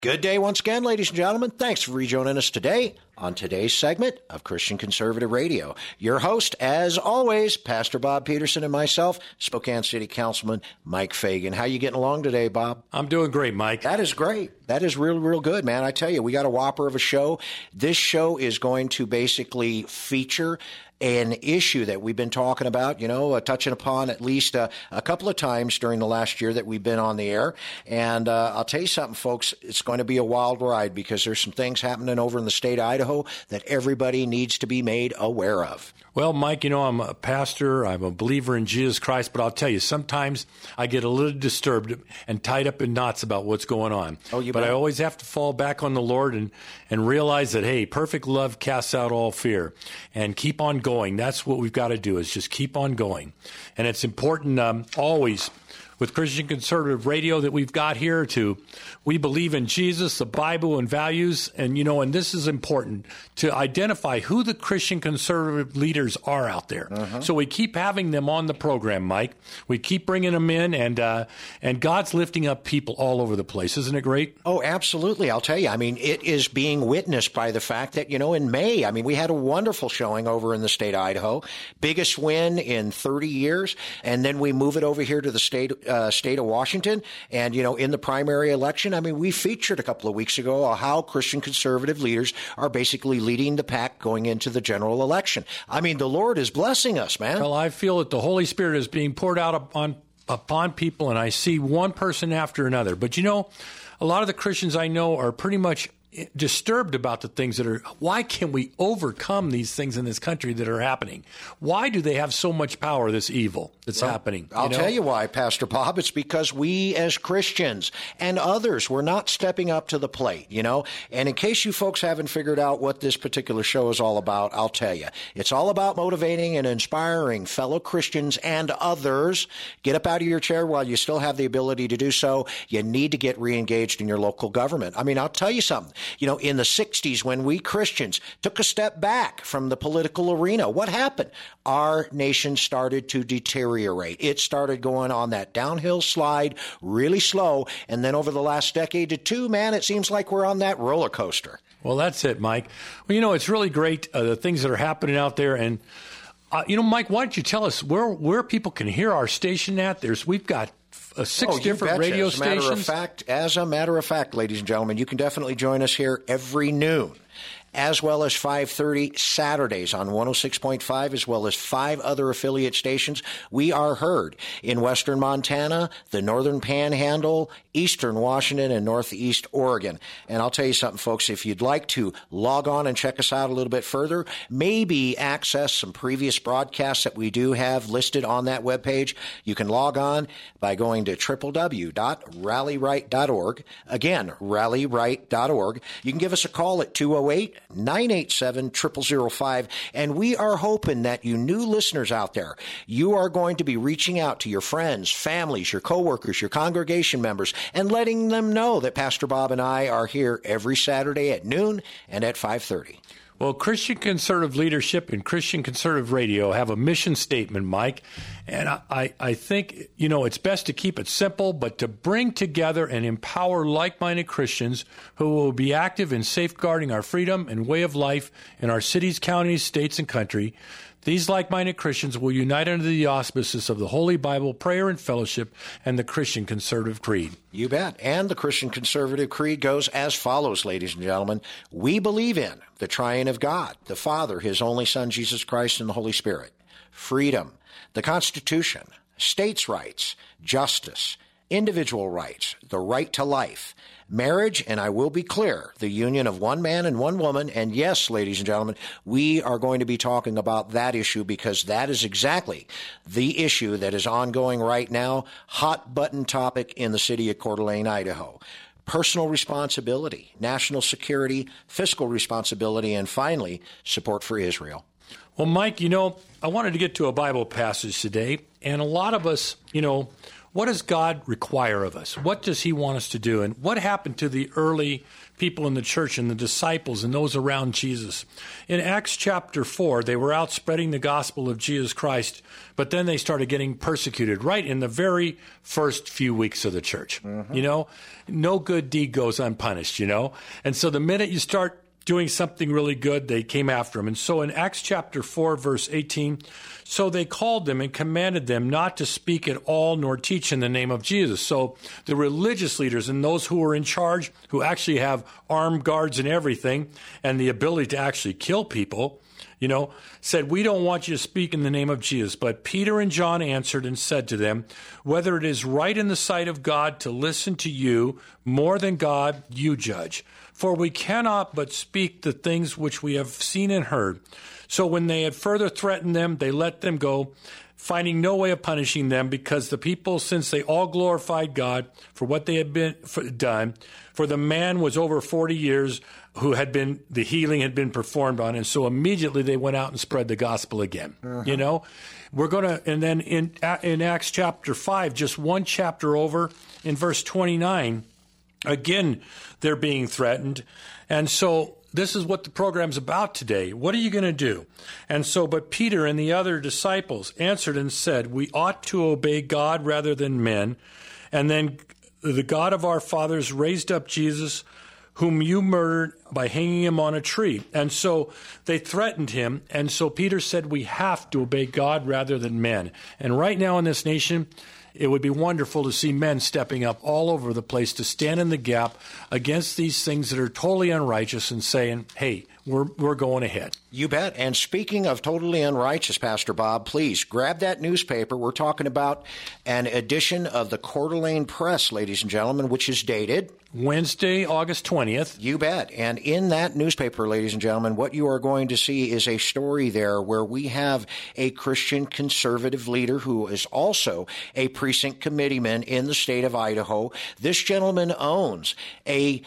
Good day once again, ladies and gentlemen. Thanks for rejoining us today on today's segment of Christian Conservative Radio. Your host, as always, Pastor Bob Peterson, and myself, Spokane City Councilman Mike Fagan. How you getting along today, Bob? I'm doing great, Mike. That is great. That is real good, man. I tell you, we got a whopper of a show. This show is going to basically feature an issue that we've been talking about, touching upon at least a couple of times during the last year that we've been on the air. And I'll tell you something, folks, it's going to be a wild ride because there's some things happening over in the state of Idaho that everybody needs to be made aware of. Well, Mike, I'm a pastor. I'm a believer in Jesus Christ, but I'll tell you, sometimes I get a little disturbed and tied up in knots about what's going on. But I always have to fall back on the Lord and realize that, hey, perfect love casts out all fear, and keep on going. That's what we've got to do, is just keep on going. And it's important always with Christian Conservative Radio that we've got here we believe in Jesus, the Bible, and values. And, and this is important to identify who the Christian Conservative leaders are out there. Uh-huh. So we keep having them on the program, Mike. We keep bringing them in, and God's lifting up people all over the place. Isn't it great? Oh, absolutely. I'll tell you. I mean, it is being witnessed by the fact that, in May, we had a wonderful showing over in the state of Idaho. Biggest win in 30 years. And then we move it over here to the state of Washington. And, in the primary election, we featured a couple of weeks ago how Christian conservative leaders are basically leading the pack going into the general election. The Lord is blessing us, man. Well, I feel that the Holy Spirit is being poured out upon people, and I see one person after another. But, a lot of the Christians I know are pretty much disturbed about the things why can we overcome these things in this country that are happening? Why do they have so much power, this evil that's happening? I'll tell you why, Pastor Bob. It's because we as Christians and others, we're not stepping up to the plate, And in case you folks haven't figured out what this particular show is all about, I'll tell you. It's all about motivating and inspiring fellow Christians and others. Get up out of your chair while you still have the ability to do so. You need to get re-engaged in your local government. I'll tell you something. In the 60s, when we Christians took a step back from the political arena, what happened? Our nation started to deteriorate. It started going on that downhill slide really slow. And then over the last decade to two, man, it seems like we're on that roller coaster. Well, that's it, Mike. Well, it's really great, the things that are happening out there. And, Mike, why don't you tell us where people can hear our station at? We've got six different radio stations. As a matter of fact, ladies and gentlemen, you can definitely join us here every noon, as well as 5:30 Saturdays on 106.5, as well as 5 other affiliate stations. We are heard in western Montana, the northern Panhandle, eastern Washington, and northeast Oregon. And I'll tell you something, folks, if you'd like to log on and check us out a little bit further, maybe access some previous broadcasts that we do have listed on that webpage, you can log on by going to www.rallyright.org. Again, rallyright.org. You can give us a call at 208-987-0005. And we are hoping that you new listeners out there, you are going to be reaching out to your friends, families, your coworkers, your congregation members, and letting them know that Pastor Bob and I are here every Saturday at noon and at 5:30. Well, Christian Conservative Leadership and Christian Conservative Radio have a mission statement, Mike. And I think, it's best to keep it simple, but to bring together and empower like-minded Christians who will be active in safeguarding our freedom and way of life in our cities, counties, states, and country. These like-minded Christians will unite under the auspices of the Holy Bible, prayer and fellowship, and the Christian Conservative Creed. You bet. And the Christian Conservative Creed goes as follows, ladies and gentlemen. We believe in the triune of God, the Father, His only Son, Jesus Christ, and the Holy Spirit. Freedom, the Constitution, states' rights, justice, individual rights, the right to life, marriage, and I will be clear, the union of one man and one woman. And yes, ladies and gentlemen, we are going to be talking about that issue because that is exactly the issue that is ongoing right now, hot button topic in the city of Coeur d'Alene, Idaho. Personal responsibility, national security, fiscal responsibility, and finally, support for Israel. Well, Mike, I wanted to get to a Bible passage today, and a lot of us, what does God require of us? What does he want us to do? And what happened to the early people in the church and the disciples and those around Jesus? In Acts chapter 4, they were out spreading the gospel of Jesus Christ, but then they started getting persecuted right in the very first few weeks of the church. Mm-hmm. You know, no good deed goes unpunished, you know. And so the minute you start doing something really good, they came after him. And so in Acts chapter 4, verse 18, so they called them and commanded them not to speak at all nor teach in the name of Jesus. So the religious leaders and those who were in charge, who actually have armed guards and everything, and the ability to actually kill people, you know, said, we don't want you to speak in the name of Jesus. But Peter and John answered and said to them, whether it is right in the sight of God to listen to you more than God, you judge. For we cannot but speak the things which we have seen and heard. So when they had further threatened them, they let them go, finding no way of punishing them, because the people, since they all glorified God for what they had done, for the man was over 40 years who had been, the healing had been performed on, and so immediately they went out and spread the gospel again. Uh-huh. You know, we're going to, and then in Acts chapter 5, just one chapter over, in verse 29, again, they're being threatened. And so this is what the program's about today. What are you going to do? And so, but Peter and the other disciples answered and said, we ought to obey God rather than men. And then the God of our fathers raised up Jesus, whom you murdered by hanging him on a tree. And so they threatened him. And so Peter said, we have to obey God rather than men. And right now in this nation, it would be wonderful to see men stepping up all over the place to stand in the gap against these things that are totally unrighteous and saying, hey, we're going ahead. You bet. And speaking of totally unrighteous, Pastor Bob, please grab that newspaper. We're talking about an edition of the Coeur d'Alene Press, ladies and gentlemen, which is dated Wednesday, August 20th. You bet. And in that newspaper, ladies and gentlemen, what you are going to see is a story there where we have a Christian conservative leader who is also a precinct committeeman in the state of Idaho. This gentleman owns a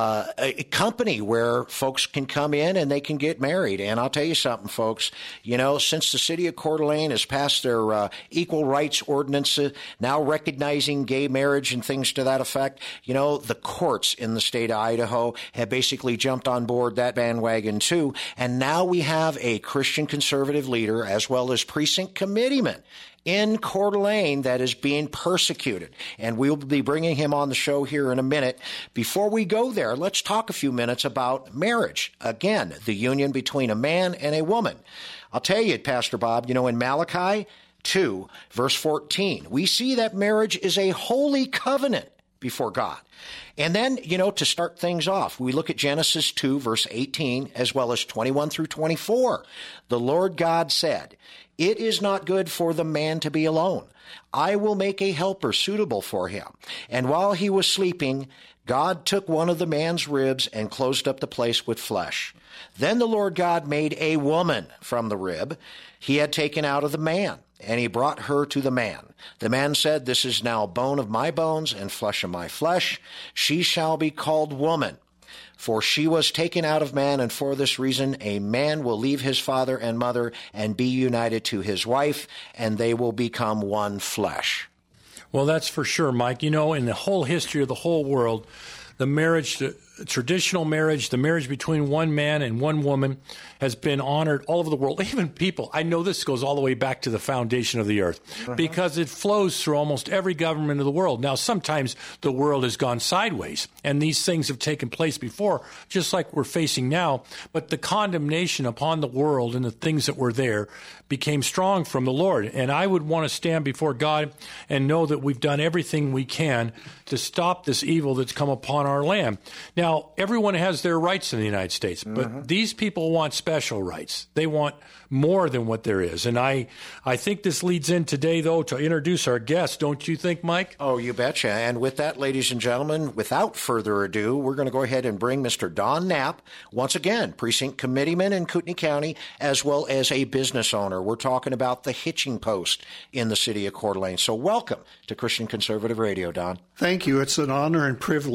company where folks can come in and they can get married. And I'll tell you something, folks, you know, since the city of Coeur d'Alene has passed their equal rights ordinance, now recognizing gay marriage and things to that effect, you know, the courts in the state of Idaho have basically jumped on board that bandwagon too. And now we have a Christian conservative leader as well as precinct committeeman in Coeur d'Alene that is being persecuted. And we'll be bringing him on the show here in a minute. Before we go there, let's talk a few minutes about marriage. Again, the union between a man and a woman. I'll tell you, Pastor Bob, you know, in Malachi 2, verse 14, we see that marriage is a holy covenant before God. And then, you know, to start things off, we look at Genesis 2, verse 18, as well as 21 through 24. The Lord God said, it is not good for the man to be alone. I will make a helper suitable for him. And while he was sleeping, God took one of the man's ribs and closed up the place with flesh. Then the Lord God made a woman from the rib he had taken out of the man, and he brought her to the man. The man said, this is now bone of my bones and flesh of my flesh. She shall be called woman, for she was taken out of man, and for this reason a man will leave his father and mother and be united to his wife, and they will become one flesh. Well, that's for sure, Mike. You know, in the whole history of the whole world, the marriage, the traditional marriage, the marriage between one man and one woman has been honored all over the world. Even people, I know this goes all the way back to the foundation of the earth, because it flows through almost every government of the world. Now, sometimes the world has gone sideways, and these things have taken place before, just like we're facing now. But the condemnation upon the world and the things that were there became strong from the Lord. And I would want to stand before God and know that we've done everything we can to stop this evil that's come upon our land. Now, everyone has their rights in the United States, but these people want special rights. They want more than what there is. And I think this leads in today, though, to introduce our guest. Don't you think, Mike? Oh, you betcha. And with that, ladies and gentlemen, without further ado, we're going to go ahead and bring Mr. Don Knapp, once again, precinct committeeman in Kootenai County, as well as a business owner. We're talking about the Hitching Post in the city of Coeur d'Alene. So welcome to Christian Conservative Radio, Don. Thank you. It's an honor and privilege to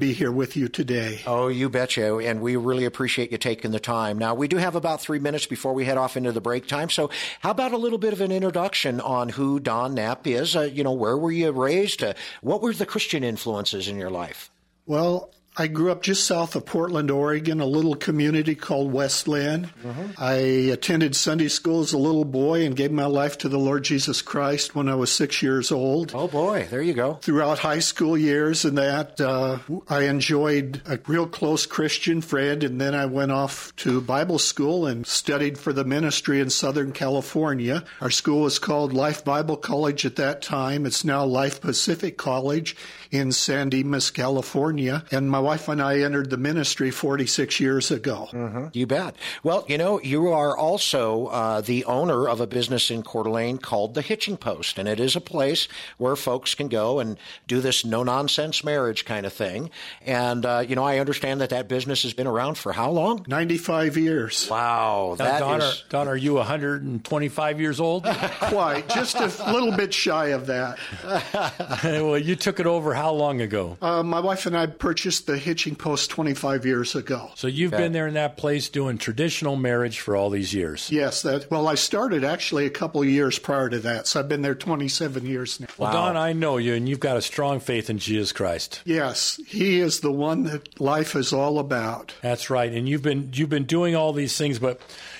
be here with you today. Oh, you betcha. And we really appreciate you taking the time. Now, we do have about 3 minutes before we head off into the break time. So how about a little bit of an introduction on who Don Knapp is? Where were you raised? What were the Christian influences in your life? Well, I grew up just south of Portland, Oregon, a little community called West Lynn. I attended Sunday school as a little boy and gave my life to the Lord Jesus Christ when I was 6 years old. Oh, boy. There you go. Throughout high school years and that, I enjoyed a real close Christian friend, and then I went off to Bible school and studied for the ministry in Southern California. Our school was called Life Bible College at that time. It's now Life Pacific College in San Dimas, California. And my wife and I entered the ministry 46 years ago. You bet. Well, you are also the owner of a business in Coeur d'Alene called The Hitching Post, and it is a place where folks can go and do this no-nonsense marriage kind of thing. And, I understand that business has been around for how long? 95 years. Wow. Don, are you 125 years old? Quite. Just a little bit shy of that. Well, you took it over how long ago? My wife and I purchased the Hitching Post 25 years ago. So you've been there in that place doing traditional marriage for all these years? Yes. I started actually a couple of years prior to that, so I've been there 27 years now. Well, Don, I know you, and you've got a strong faith in Jesus Christ. Yes. He is the one that life is all about. That's right. And you've been doing all these things, but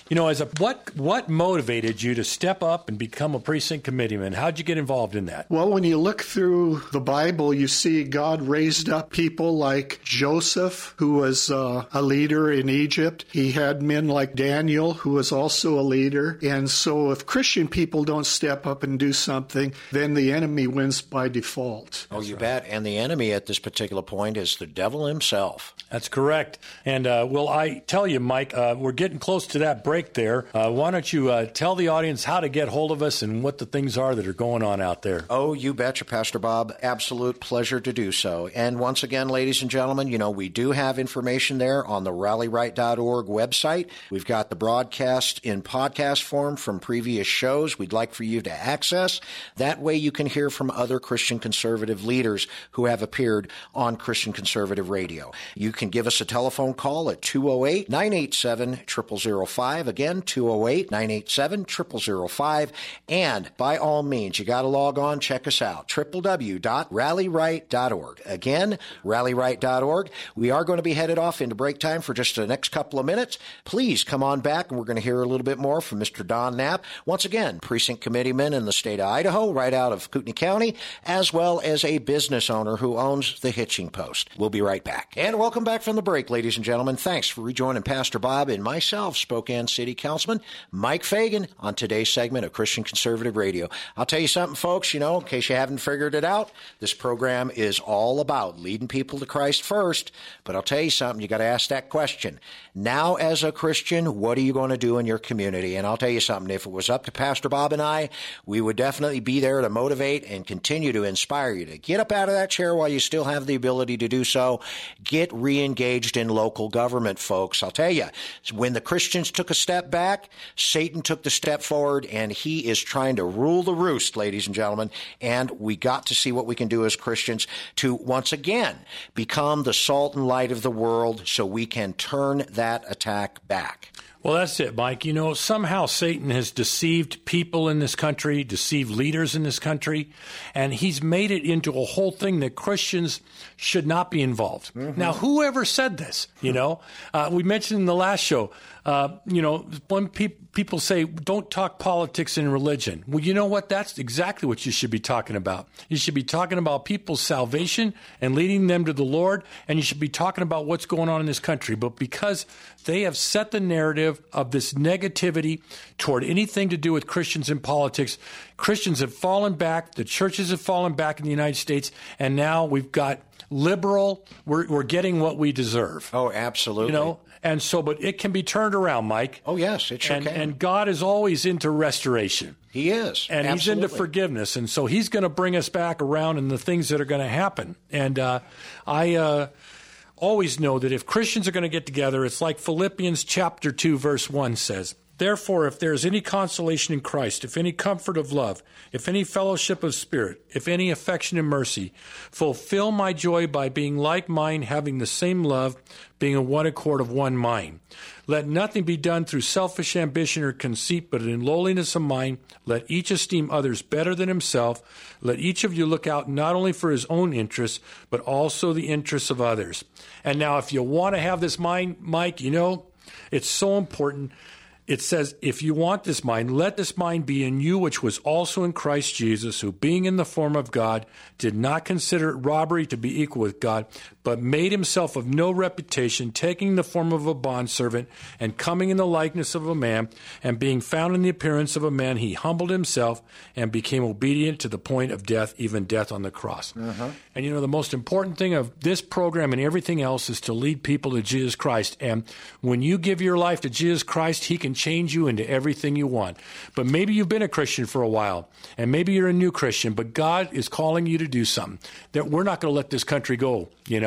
what motivated you to step up and become a precinct committeeman? How'd you get involved in that? Well, when you look through the Bible, you see God raised up people like Joseph, who was a leader in Egypt. He had men like Daniel, who was also a leader. And so if Christian people don't step up and do something, then the enemy wins by default. Oh, you bet. And the enemy at this particular point is the devil himself. That's correct. And I tell you, Mike, we're getting close to that break there. Why don't you tell the audience how to get hold of us and what the things are that are going on out there? Oh, you betcha, Pastor Bob. Absolute pleasure to do so. And once again, ladies and gentlemen, we do have information there on the rallyright.org website. We've got the broadcast in podcast form from previous shows we'd like for you to access. That way you can hear from other Christian conservative leaders who have appeared on Christian Conservative Radio. You can give us a telephone call at 208-987-0005. Again, 208-987-0005. And by all means, you got to log on, check us out, www.rallyright.org. Again, rallyright.org. We are going to be headed off into break time for just the next couple of minutes. Please come on back, and we're going to hear a little bit more from Mr. Don Knapp. Once again, precinct committeeman in the state of Idaho, right out of Kootenai County, as well as a business owner who owns the Hitching Post. We'll be right back. And welcome back from the break, ladies and gentlemen. Thanks for rejoining Pastor Bob and myself, Spokane City Councilman Mike Fagan, on today's segment of Christian Conservative Radio. I'll tell you something, folks, in case you haven't figured it out, this program is all about leading people to Christ first. But I'll tell you something, you got to ask that question. Now, as a Christian, what are you going to do in your community? And I'll tell you something, if it was up to Pastor Bob and I, we would definitely be there to motivate and continue to inspire you to get up out of that chair while you still have the ability to do so. Get re-engaged in local government, folks. I'll tell you, when the Christians took a step back, Satan took the step forward, and he is trying to rule the roost, ladies and gentlemen. And we got to see what we can do as Christians to once again become the salt and light of the world so we can turn that attack back. Well, that's it, Mike. Somehow Satan has deceived people in this country, deceived leaders in this country, and he's made it into a whole thing that Christians should not be involved. Mm-hmm. Now, whoever said this? We mentioned in the last show, when people say, don't talk politics and religion. Well, you know what? That's exactly what you should be talking about. You should be talking about people's salvation and leading them to the Lord, and you should be talking about what's going on in this country. But because they have set the narrative of this negativity toward anything to do with Christians and politics, Christians have fallen back, the churches have fallen back in the United States, and now we've got liberal, we're getting what we deserve. Oh, absolutely. And so, but it can be turned around, Mike. Oh, yes, it sure can. And God is always into restoration. He is. And absolutely. He's into forgiveness. And so he's going to bring us back around in the things that are going to happen. And I always know that if Christians are going to get together, it's like Philippians chapter 2, verse 1 says, Therefore, if there is any consolation in Christ, if any comfort of love, if any fellowship of spirit, if any affection and mercy, fulfill my joy by being like mind, having the same love, being in one accord of one mind. Let nothing be done through selfish ambition or conceit, but in lowliness of mind, let each esteem others better than himself. Let each of you look out not only for his own interests, but also the interests of others. And now, if you want to have this mind, Mike, it's so important. It says, if you want this mind, let this mind be in you, which was also in Christ Jesus, who being in the form of God, did not consider it robbery to be equal with God, but made himself of no reputation, taking the form of a bondservant, and coming in the likeness of a man, and being found in the appearance of a man, he humbled himself and became obedient to the point of death, even death on the cross. Uh-huh. And the most important thing of this program and everything else is to lead people to Jesus Christ. And when you give your life to Jesus Christ, he can change you into everything you want. But maybe you've been a Christian for a while, and maybe you're a new Christian, but God is calling you to do something that we're not going to let this country go.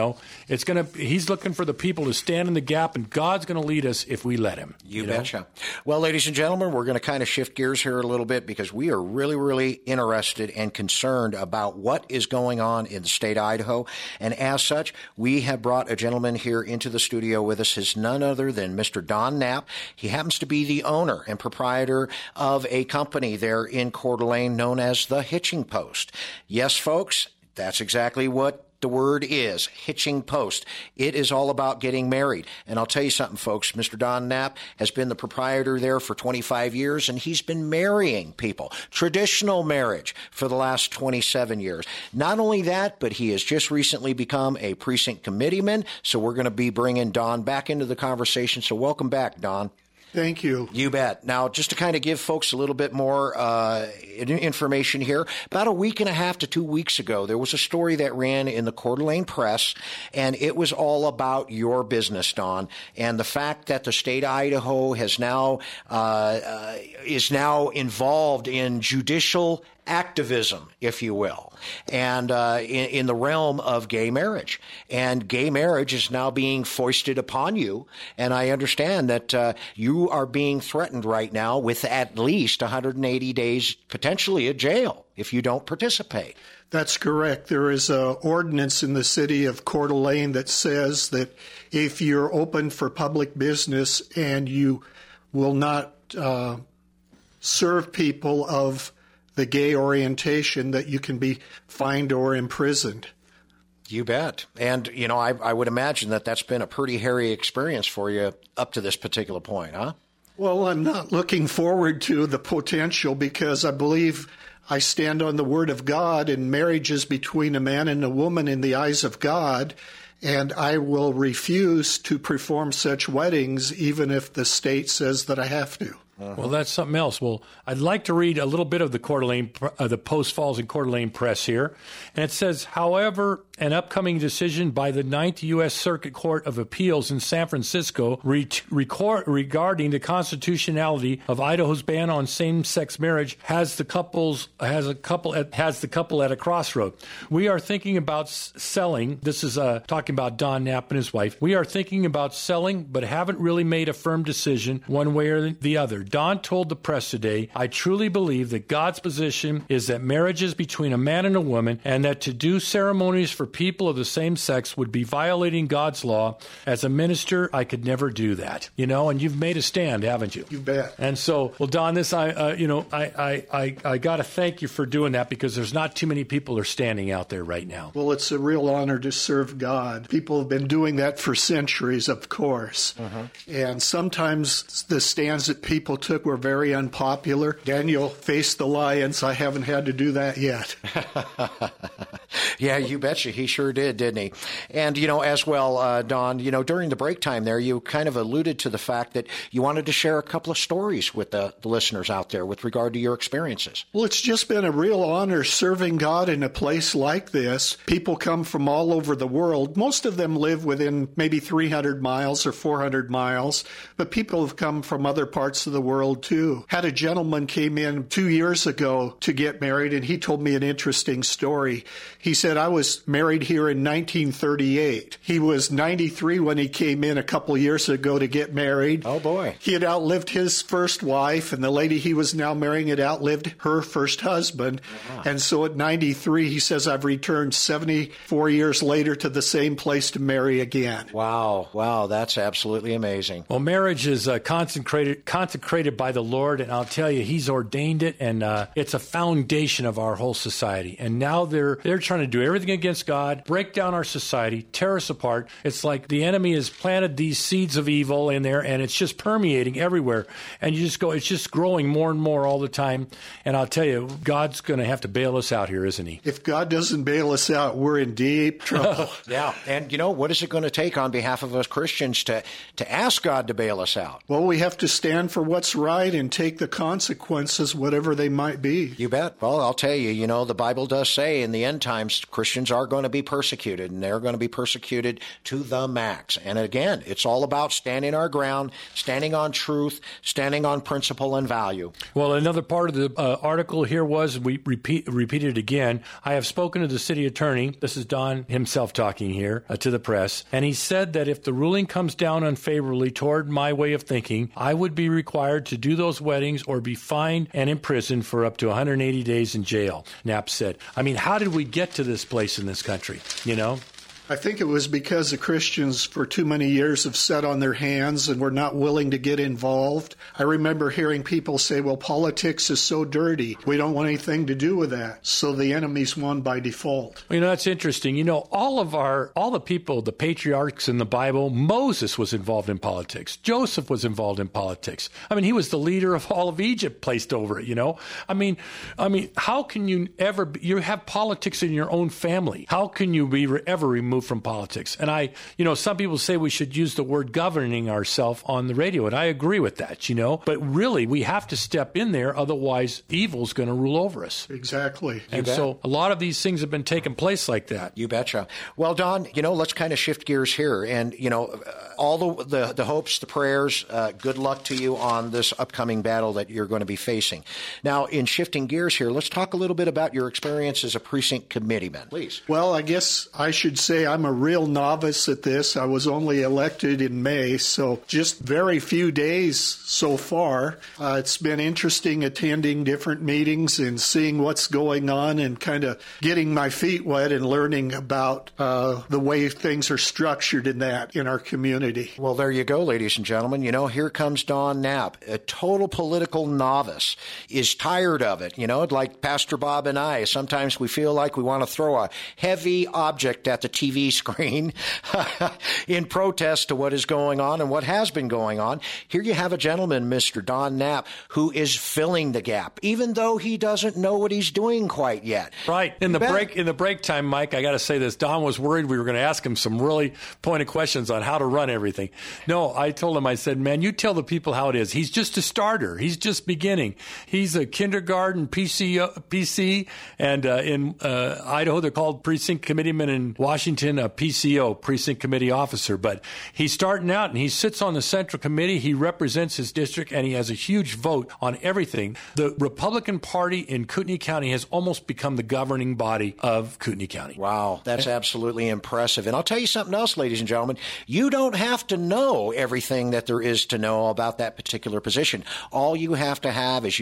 He's looking for the people to stand in the gap, and God's going to lead us if we let him. You betcha. Well, ladies and gentlemen, we're going to kind of shift gears here a little bit because we are really, really interested and concerned about what is going on in the state of Idaho. And as such, we have brought a gentleman here into the studio with us. He's none other than Mr. Don Knapp. He happens to be the owner and proprietor of a company there in Coeur d'Alene known as the Hitching Post. Yes, folks, that's exactly what the word is, Hitching Post. It is all about getting married. And I'll tell you something, folks. Mr. Don Knapp has been the proprietor there for 25 years, and he's been marrying people, traditional marriage, for the last 27 years. Not only that, but he has just recently become a precinct committeeman, so we're going to be bringing Don back into the conversation. So welcome back, Don. Thank you. You bet. Now, just to kind of give folks a little bit more information here, about a week and a half to 2 weeks ago, there was a story that ran in the Coeur d'Alene Press, and it was all about your business, Don, and the fact that the state of Idaho has now is now involved in judicial activism, if you will, and in the realm of gay marriage. And gay marriage is now being foisted upon you. And I understand that you are being threatened right now with at least 180 days, potentially, of jail if you don't participate. That's correct. There is an ordinance in the city of Coeur d'Alene that says that if you're open for public business and you will not serve people of the gay orientation, that you can be fined or imprisoned. You bet. And, I would imagine that that's been a pretty hairy experience for you up to this particular point, huh? Well, I'm not looking forward to the potential because I believe I stand on the Word of God, and marriage is between a man and a woman in the eyes of God, and I will refuse to perform such weddings even if the state says that I have to. Uh-huh. Well, that's something else. Well, I'd like to read a little bit of the the Post Falls and Coeur d'Alene Press here. And it says, however, an upcoming decision by the 9th U.S. Circuit Court of Appeals in San Francisco regarding the constitutionality of Idaho's ban on same-sex marriage has the couple at a crossroad. We are thinking about selling. This is talking about Don Knapp and his wife. We are thinking about selling, but haven't really made a firm decision one way or the other. Don told the press today, I truly believe that God's position is that marriage is between a man and a woman, and that to do ceremonies for people of the same sex would be violating God's law. As a minister, I could never do that. And you've made a stand, haven't you? You bet. And so, well, Don, I got to thank you for doing that, because there's not too many people are standing out there right now. Well, it's a real honor to serve God. People have been doing that for centuries, of course. Uh-huh. And sometimes the stands that people took were very unpopular. Daniel faced the lions. I haven't had to do that yet. Yeah, you betcha. He sure did, didn't he? And, as well, Don, during the break time there, you kind of alluded to the fact that you wanted to share a couple of stories with the listeners out there with regard to your experiences. Well, it's just been a real honor serving God in a place like this. People come from all over the world. Most of them live within maybe 300 miles or 400 miles, but people have come from other parts of the world too. Had a gentleman came in 2 years ago to get married, and he told me an interesting story. He said, I was married here in 1938. He was 93 when he came in a couple years ago to get married. Oh, boy. He had outlived his first wife, and the lady he was now marrying had outlived her first husband. And so at 93, he says, I've returned 74 years later to the same place to marry again. Wow. Wow. That's absolutely amazing. Well, marriage is consecrated by the Lord, and I'll tell you, He's ordained it, and it's a foundation of our whole society. And now they're trying to do everything against God, break down our society, tear us apart. It's like the enemy has planted these seeds of evil in there, and it's just permeating everywhere. And you just go, it's just growing more and more all the time. And I'll tell you, God's going to have to bail us out here, isn't He? If God doesn't bail us out, we're in deep trouble. Yeah. And, what is it going to take on behalf of us Christians to ask God to bail us out? Well, we have to stand for what's right and take the consequences, whatever they might be. You bet. Well, I'll tell you, the Bible does say in the end times, Christians are going to be persecuted, and they're going to be persecuted to the max. And again, it's all about standing our ground, standing on truth, standing on principle and value. Well, another part of the article here was, we repeat it again, I have spoken to the city attorney. This is Don himself talking here to the press. And he said that if the ruling comes down unfavorably toward my way of thinking, I would be required to do those weddings or be fined and imprisoned for up to 180 days in jail, Knapp said. I mean, how did we get to this place in this country, I think it was because the Christians for too many years have sat on their hands and were not willing to get involved. I remember hearing people say, well, politics is so dirty. We don't want anything to do with that. So the enemy's won by default. That's interesting. All the people, the patriarchs in the Bible, Moses was involved in politics. Joseph was involved in politics. I mean, he was the leader of all of Egypt placed over it, I mean, how can you ever, you have politics in your own family. How can you be ever removed from politics? And some people say we should use the word governing ourselves on the radio, and I agree with that, but really we have to step in there, otherwise evil's going to rule over us. Exactly. And so a lot of these things have been taking place like that. You betcha. Well, Don, let's kind of shift gears here, and all the hopes, the prayers, good luck to you on this upcoming battle that you're going to be facing. Now, in shifting gears here, let's talk a little bit about your experience as a precinct committeeman, please. Well, I guess I should say I'm a real novice at this. I was only elected in May, so just very few days so far. It's been interesting attending different meetings and seeing what's going on and kind of getting my feet wet and learning about the way things are structured in our community. Well, there you go, ladies and gentlemen. Here comes Don Knapp, a total political novice, is tired of it. Like Pastor Bob and I, sometimes we feel like we want to throw a heavy object at the TV screen in protest to what is going on and what has been going on. Here you have a gentleman, Mr. Don Knapp, who is filling the gap, even though he doesn't know what he's doing quite yet. Right. In the break time, Mike, I got to say this. Don was worried we were going to ask him some really pointed questions on how to run everything. No, I told him, I said, man, you tell the people how it is. He's just a starter. He's just beginning. He's a kindergarten PC, and in Idaho, they're called precinct committeemen. In Washington, a PCO, precinct committee officer. But he's starting out, and he sits on the central committee. He represents his district, and he has a huge vote on everything. The Republican Party in Kootenai County has almost become the governing body of Kootenai County. Wow, that's absolutely impressive. And I'll tell you something else, ladies and gentlemen. You don't have to know everything that there is to know about that particular position. All you have to have is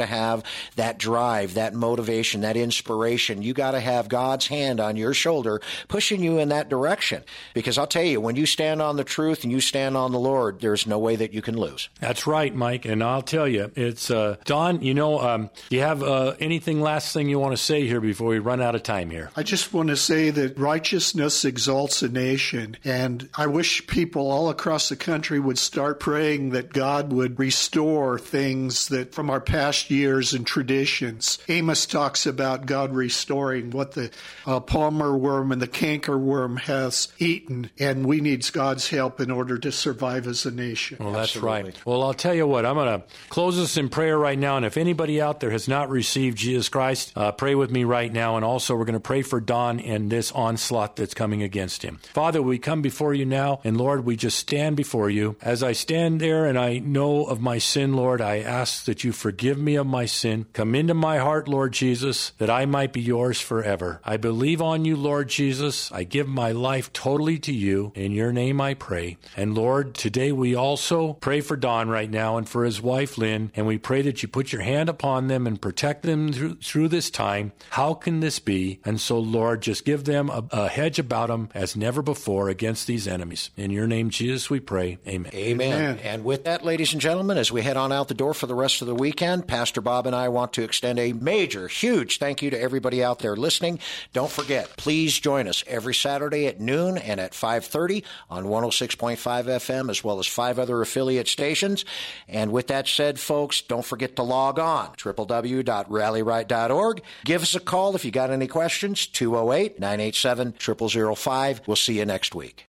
that drive, that motivation, that inspiration. You got to have God's hand on your shoulder pushing you in that direction. Because I'll tell you, when you stand on the truth and you stand on the Lord, there's no way that you can lose. That's right, Mike. And I'll tell you, it's Don, do you have anything last thing you want to say here before we run out of time here? I just want to say that righteousness exalts a nation. And I wish people all across the country would start praying that God would restore things that from our past years and traditions. Amos talks about God restoring what the palmer worm and the canker worm has eaten, and we need God's help in order to survive as a nation. Well, that's right. Well, I'll tell you what, I'm going to close this in prayer right now, and if anybody out there has not received Jesus Christ, pray with me right now, and also we're going to pray for Don and this onslaught that's coming against him. Father, we come before you now, and Lord, Lord, we just stand before you. As I stand there and I know of my sin, Lord, I ask that you forgive me of my sin. Come into my heart, Lord Jesus, that I might be yours forever. I believe on you, Lord Jesus. I give my life totally to you. In your name I pray. And Lord, today we also pray for Don right now and for his wife, Lynn, and we pray that you put your hand upon them and protect them through this time. How can this be? And so, Lord, just give them a hedge about them as never before against these enemies. In your name, Jesus, we pray. Amen. Amen. And with that, ladies and gentlemen, as we head on out the door for the rest of the weekend, Pastor Bob and I want to extend a major, huge thank you to everybody out there listening. Don't forget, please join us every Saturday at noon and at 5:30 on 106.5 FM, as well as 5 other affiliate stations. And with that said, folks, don't forget to log on, www.rallyright.org. Give us a call if you got any questions, 208-987-0005. We'll see you next week.